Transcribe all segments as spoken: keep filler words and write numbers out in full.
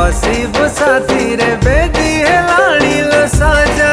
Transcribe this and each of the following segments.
बसिबु साथी रे बेदी हेलाणी लो साजा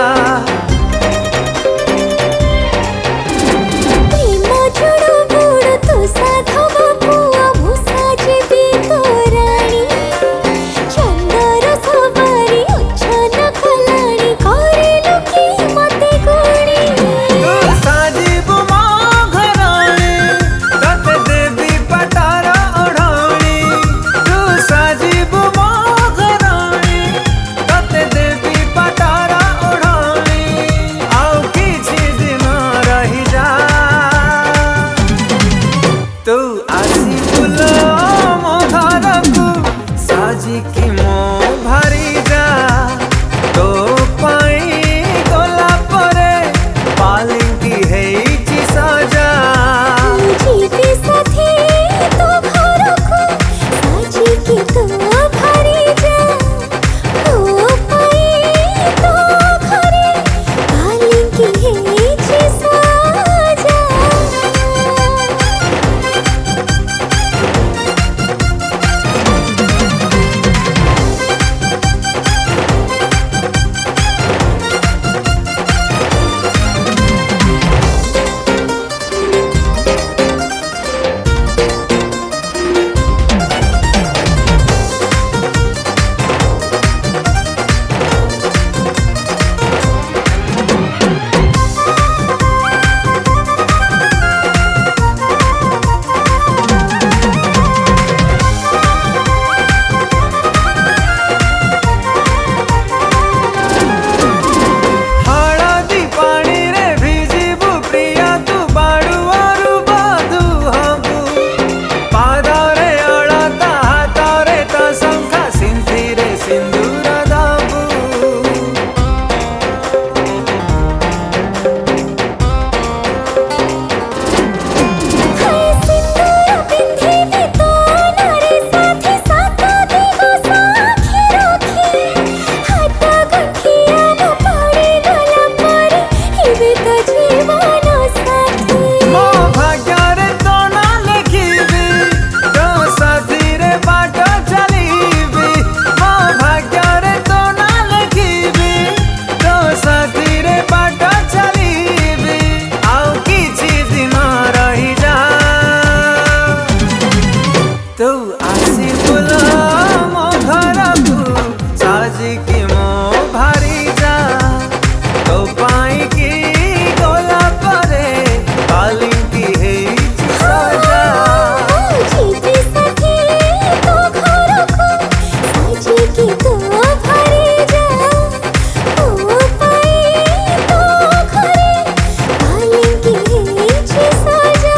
तू आसी बुलो मो घरकू साजी की मो भारी जा तो पाई गला परे पालिंगी हेची साजा जीते साथी तो घरकू साजी की तो भारी जा तो पाई तो घरे पालिंगी हेची साजा तू आसी बुलो मो घरकू साजी की मो भारी जा तो पाई की गला परे पालिंगी हेची साजा जीते साथी तो घरकू साजी की तो भारी जा तो पाई तो घरे पालिंगी हेची साजा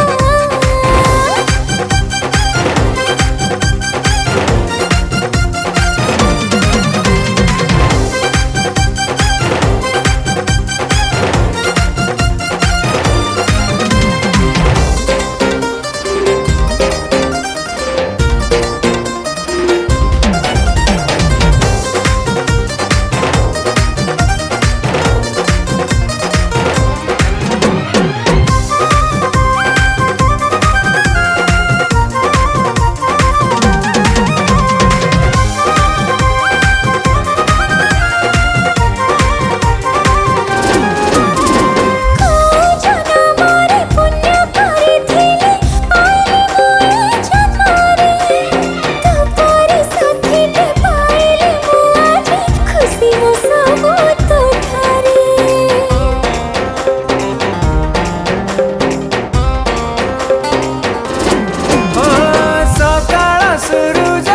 सुरुज